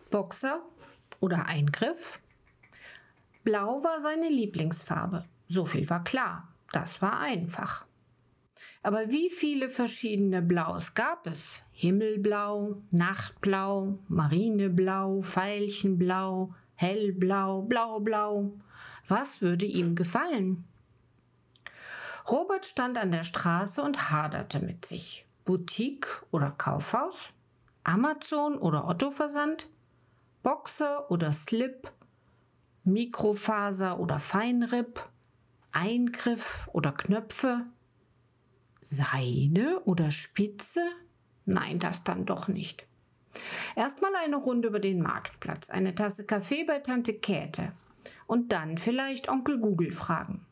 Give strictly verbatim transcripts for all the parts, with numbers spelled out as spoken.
Boxer oder Eingriff? Blau war seine Lieblingsfarbe. So viel war klar. Das war einfach. Aber wie viele verschiedene Blaus gab es? Himmelblau, Nachtblau, Marineblau, Veilchenblau, Hellblau, Blaublau. Was würde ihm gefallen? Robert stand an der Straße und haderte mit sich. Boutique oder Kaufhaus? Amazon oder Otto-Versand? Boxer oder Slip? Mikrofaser oder Feinripp? Eingriff oder Knöpfe? Seide oder Spitze? Nein, das dann doch nicht. Erstmal eine Runde über den Marktplatz, eine Tasse Kaffee bei Tante Käthe und dann vielleicht Onkel Google fragen.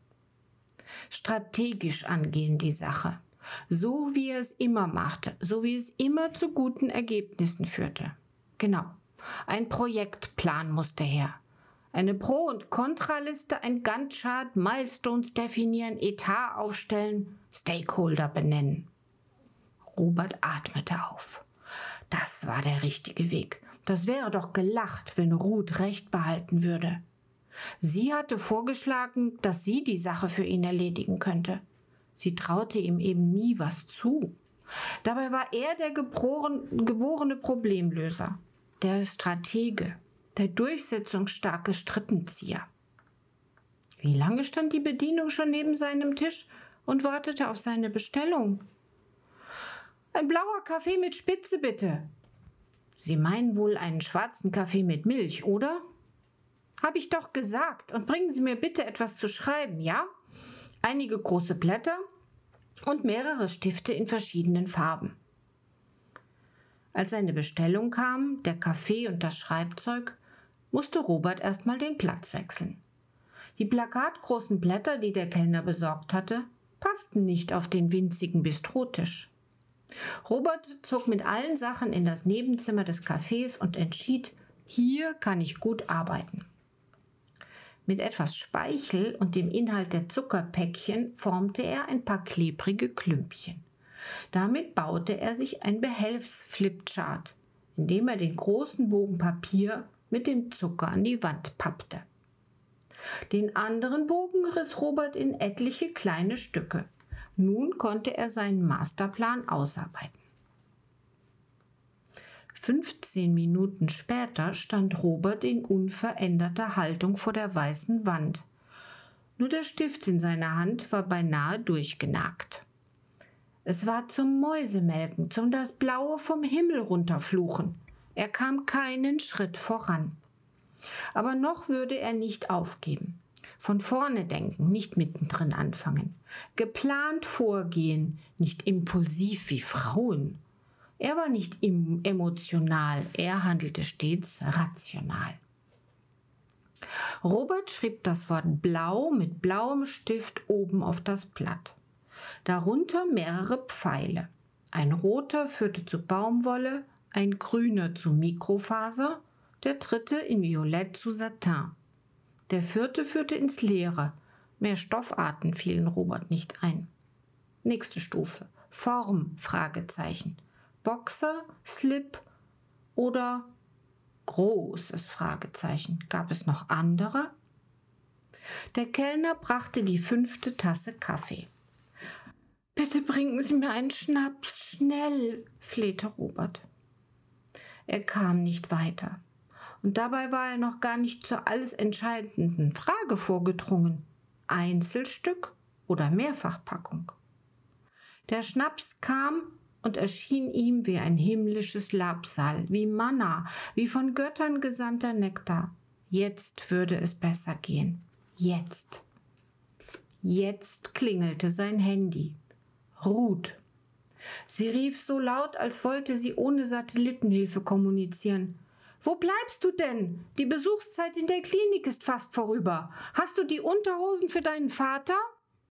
Strategisch angehen die Sache, so wie er es immer machte, so wie es immer zu guten Ergebnissen führte. Genau, ein Projektplan musste her. Eine Pro- und Kontraliste, ein Gantt-Chart, Milestones definieren, Etat aufstellen, Stakeholder benennen. Robert atmete auf. Das war der richtige Weg. Das wäre doch gelacht, wenn Ruth recht behalten würde. Sie hatte vorgeschlagen, dass sie die Sache für ihn erledigen könnte. Sie traute ihm eben nie was zu. Dabei war er der geborene Problemlöser, der Stratege, der durchsetzungsstarke Strippenzieher. Wie lange stand die Bedienung schon neben seinem Tisch und wartete auf seine Bestellung? Ein blauer Kaffee mit Spitze, bitte. Sie meinen wohl einen schwarzen Kaffee mit Milch, oder? Hab ich doch gesagt. Und bringen Sie mir bitte etwas zu schreiben, ja? Einige große Blätter und mehrere Stifte in verschiedenen Farben. Als seine Bestellung kam, der Kaffee und das Schreibzeug, musste Robert erstmal den Platz wechseln. Die plakatgroßen Blätter, die der Kellner besorgt hatte, passten nicht auf den winzigen Bistrotisch. Robert zog mit allen Sachen in das Nebenzimmer des Cafés und entschied, hier kann ich gut arbeiten. Mit etwas Speichel und dem Inhalt der Zuckerpäckchen formte er ein paar klebrige Klümpchen. Damit baute er sich ein Behelfs-Flipchart, indem er den großen Bogen Papier mit dem Zucker an die Wand pappte. Den anderen Bogen riss Robert in etliche kleine Stücke. Nun konnte er seinen Masterplan ausarbeiten. fünfzehn Minuten später stand Robert in unveränderter Haltung vor der weißen Wand. Nur der Stift in seiner Hand war beinahe durchgenagt. Es war zum Mäusemelken, zum das Blaue vom Himmel runterfluchen. Er kam keinen Schritt voran. Aber noch würde er nicht aufgeben. Von vorne denken, nicht mittendrin anfangen. Geplant vorgehen, nicht impulsiv wie Frauen. Er war nicht emotional, er handelte stets rational. Robert schrieb das Wort Blau mit blauem Stift oben auf das Blatt. Darunter mehrere Pfeile. Ein roter führte zu Baumwolle, ein grüner zu Mikrofaser, der dritte in Violett zu Satin. Der vierte führte ins Leere. Mehr Stoffarten fielen Robert nicht ein. Nächste Stufe. Form, Fragezeichen. Boxer, Slip oder großes Fragezeichen. Gab es noch andere? Der Kellner brachte die fünfte Tasse Kaffee. »Bitte bringen Sie mir einen Schnaps, schnell«, flehte Robert. Er kam nicht weiter. Und dabei war er noch gar nicht zur alles entscheidenden Frage vorgedrungen. Einzelstück oder Mehrfachpackung? Der Schnaps kam und erschien ihm wie ein himmlisches Labsal, wie Manna, wie von Göttern gesandter Nektar. Jetzt würde es besser gehen. Jetzt. Jetzt klingelte sein Handy. Ruth. Sie rief so laut, als wollte sie ohne Satellitenhilfe kommunizieren. »Wo bleibst du denn? Die Besuchszeit in der Klinik ist fast vorüber. Hast du die Unterhosen für deinen Vater?«